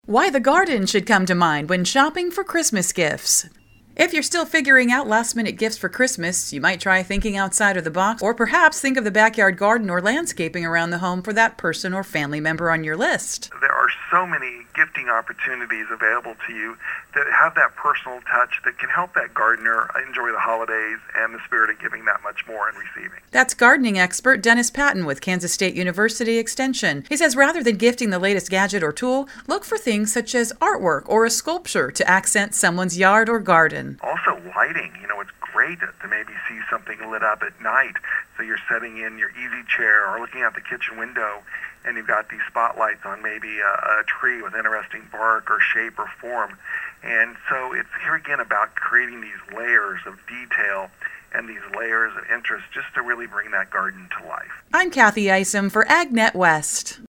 Why the garden should come to mind when shopping for Christmas gifts. If you're still figuring out last-minute gifts for Christmas, you might try thinking outside of the box, or perhaps think of the backyard garden or landscaping around the home for that person or family member on your list. There are so many gifting opportunities available to you that have that personal touch that can help that gardener enjoy the holidays and the spirit of giving that much more and receiving. That's gardening expert Dennis Patton with Kansas State University Extension. He says rather than gifting the latest gadget or tool, look for things such as artwork or a sculpture to accent someone's yard or garden. Also lighting, it's great to maybe see something lit up at night. So you're sitting in your easy chair or looking out the kitchen window and you've got these spotlights on maybe a tree with interesting bark or shape or form. And so it's here again about creating these layers of detail and these layers of interest just to really bring that garden to life. I'm Kathy Isom for AgNet West.